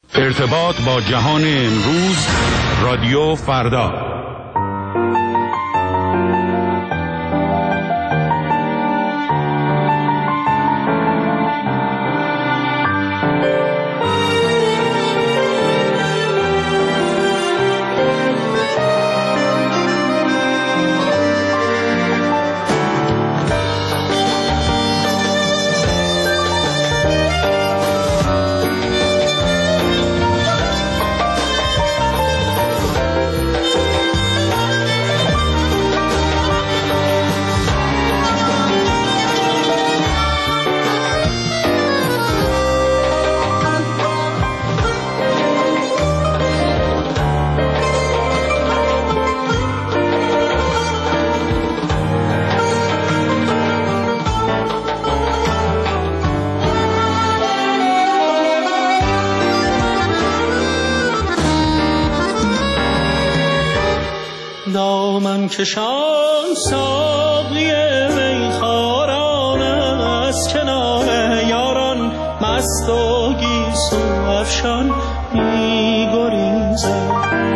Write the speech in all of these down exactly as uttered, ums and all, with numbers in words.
ارتباط با جهان امروز، رادیو فردا. دامن کشان ساقی میخواران از کنار یاران، مست و گیسو افشان می‌گریزد.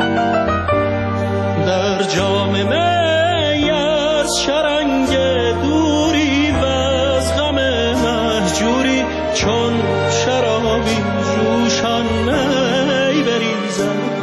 در جام می از شرنگ دوری و از غم مهجوری، چون شرابی جوشان می بریزد.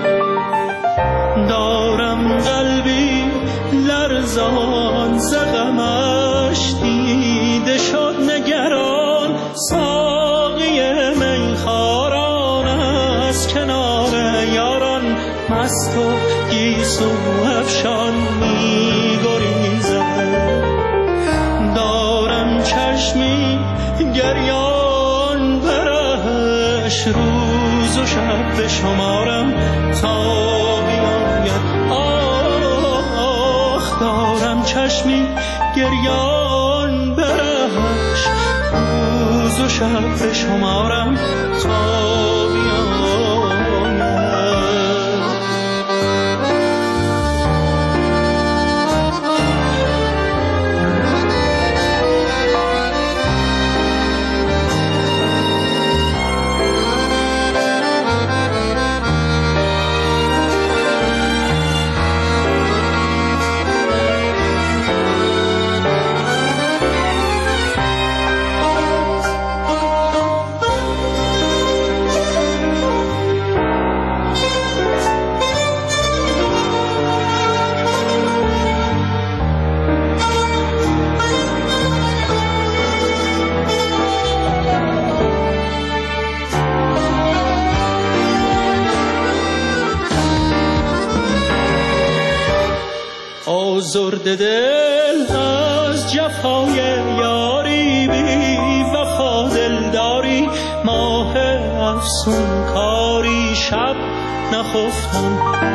دارم قلبی لرزان ز غمش دیده شد نگران، ساقی میخواران از کنار یاران، مست و گیسو افشان می‌گریزد. دارم چشمی گریان برش، روز و شب به شمارم تا دارم چشمی گریان برش، روز و شب به شمارم تا آزرده دل از جفای یاری، بی وفا دلداری، ماه افسون کاری، شب نخفتم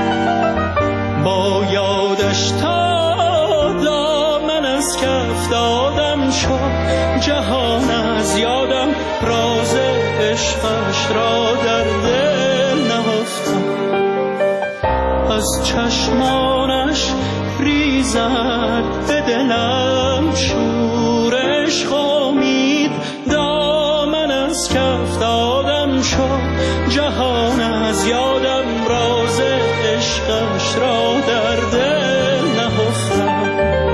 با یادش تا دامن از کف دادم شد جهان از یادم، راز عشقش را در دل نهفتم. از چشمانش ریزد به دلم شور عشق امید، دامن از کف دادم شد جهان از یادم، راز عشقش را در دل نهفتم.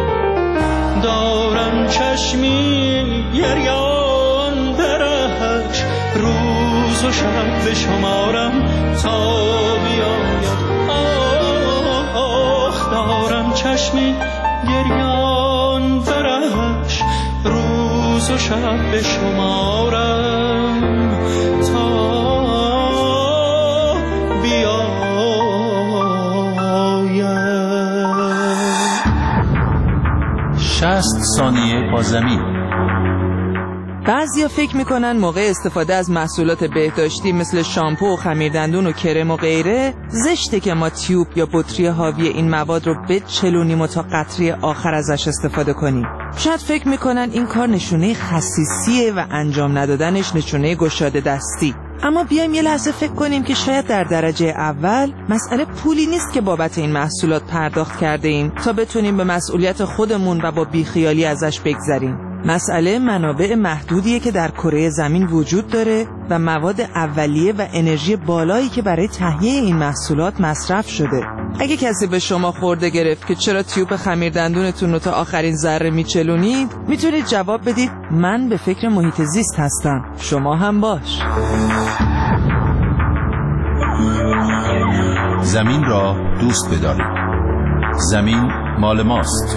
دارم چشمی گریان برش، روز و شب به شمارم تا بیاید. دارم چشمی گریان برش، روز و شب به شمارم تا بیاید. شصت ثانیه با زمین. بعضیا فکر میکنن موقع استفاده از محصولات بهداشتی مثل شامپو و خمیردندون و کرم و غیره زشته که ما تیوب یا بطری حاوی این مواد رو بچلونیم و تا قطره آخر ازش استفاده کنیم. شاید فکر میکنن این کار نشونه خسیسیه و انجام ندادنش نشونه گشاده دستی. اما بیایم یه لحظه فکر کنیم که شاید در درجه اول مسئله پولی نیست که بابت این محصولات پرداخت کرده ایم تا بتونیم به مسئولیت خودمون و با بیخیالی ازش بگذریم. مسئله منابع محدودیه که در کره زمین وجود داره و مواد اولیه و انرژی بالایی که برای تهیه این محصولات مصرف شده. اگه کسی به شما خورده گرفت که چرا تیوب خمیر دندونتون رو تا آخرین ذره میچلونید، میتونید جواب بدید من به فکر محیط زیست هستم، شما هم باش. زمین را دوست بدارید. زمین مال ماست.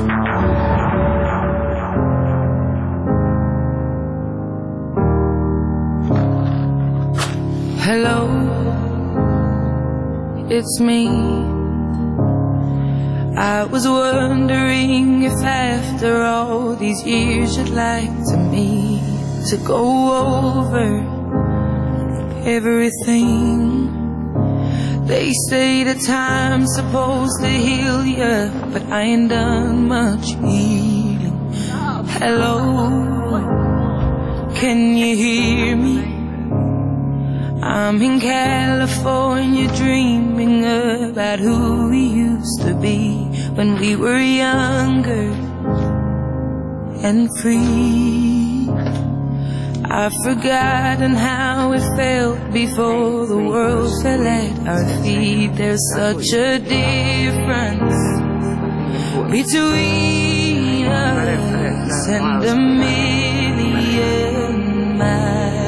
Hello, it's me. I was wondering if after all these years you'd like to me to go over everything. They say that time's supposed to heal ya, but I ain't done much healing. Hello, can you hear me? I'm in California dreaming about who we used to be when we were younger and free. I've forgotten how it felt before the world fell at our feet. There's such a difference between us and a million miles.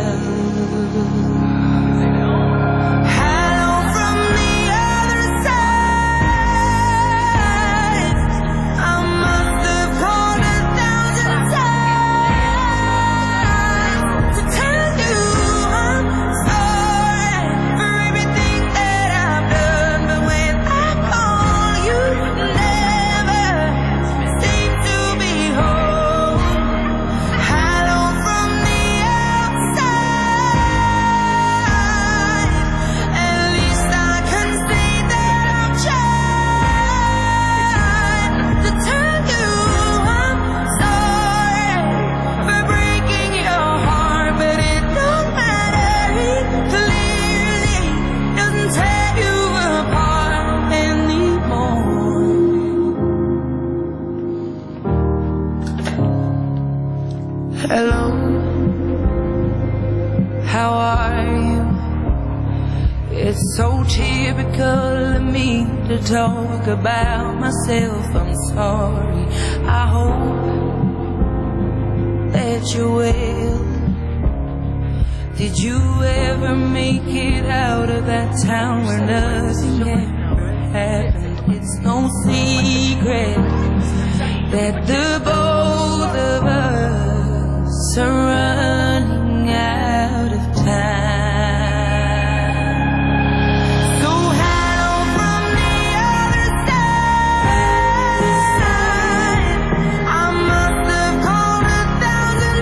Hello, how are you? It's so typical of me to talk about myself. I'm sorry. I hope that you're well. Did you ever make it out of that town where nothing ever happened? It's no secret that the both of us are running out of time. So hello from the other side. I must have called a thousand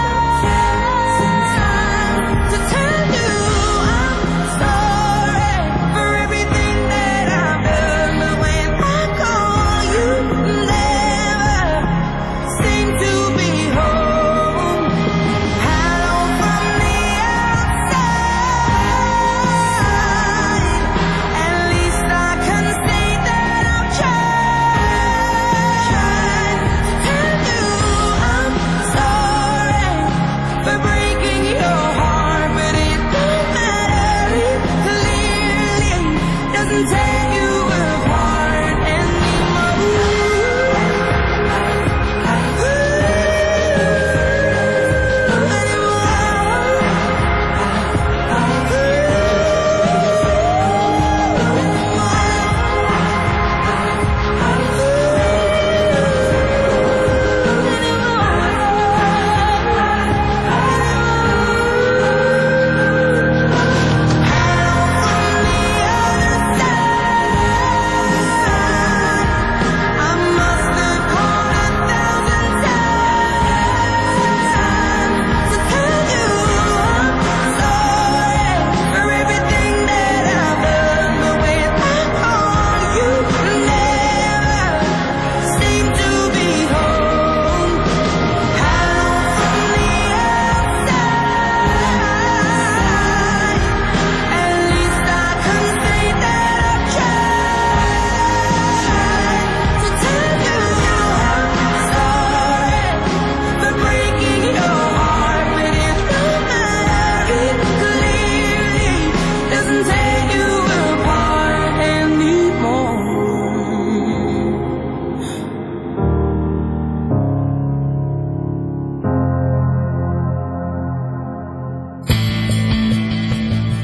times to tell you I'm sorry for everything that I've done. But when I call you, never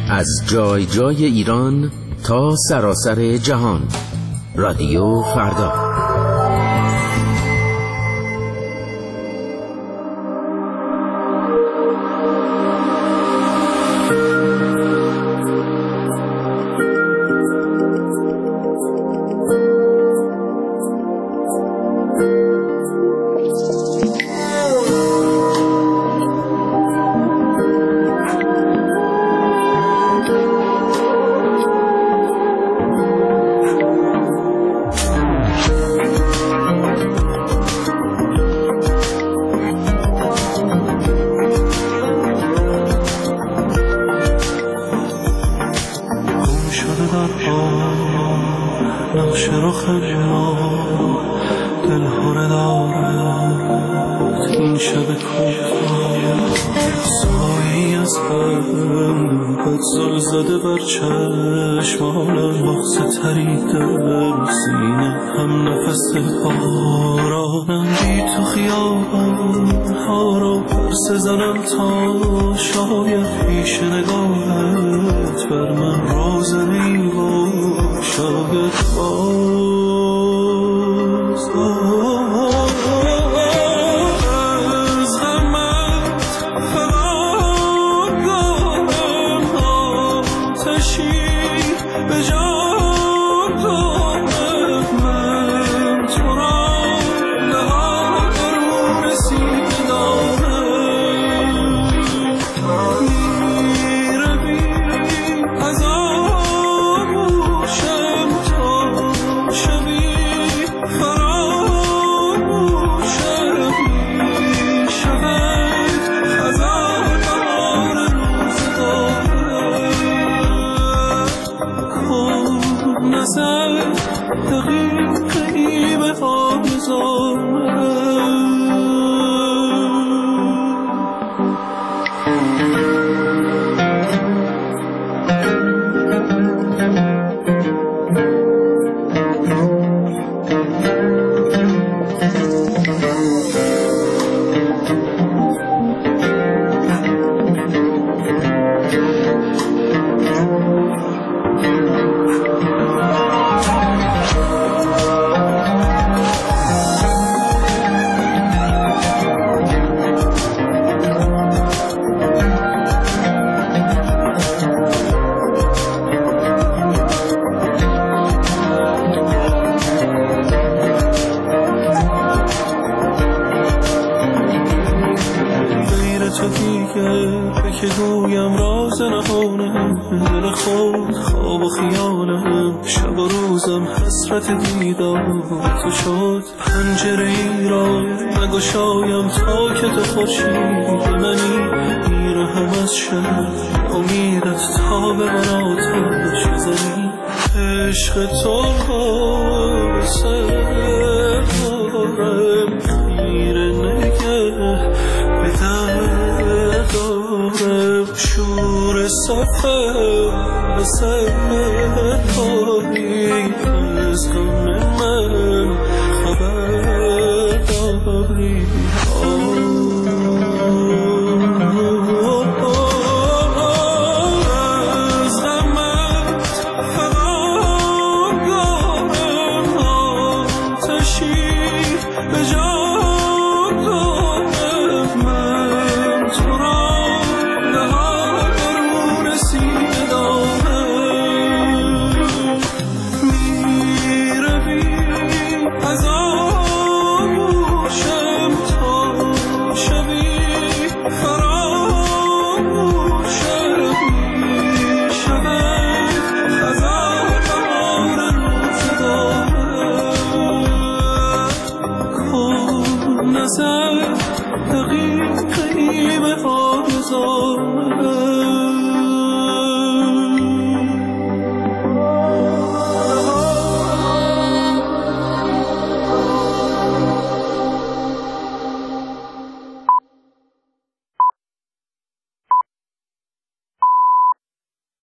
از جای جای ایران تا سراسر جهان. رادیو فردا. نقش رو خجا دل هره دارد این شب کوفا سایی از هم بد زل زده بر چشمانم مغز تریده سینه هم نفس بارانم بی تو خیابان ها رو پرس زنم تا شاید پیش نگاهت بر من روزنی و شاید باز از غمت فقط گاهم آتشی به جان دارم من تو را نهاد رو رسیده دارم میره بی از آغوشم تا شبی فراموشم میشود خزان بهار روزگارم کن نظر دقیقی به آرزوام تو دیگر به که گویم راز نهانم دل خود خواب و خیالم شب و روزم حسرت دیدار تو شد پنجره ای را نگشایم تا که تو خورشید منی میرهم از شب امیدت تا به من آتش زنی عشق تو را سر دارم خیره نگه به در دارم شور سفر به سر داری از غم من خبر داری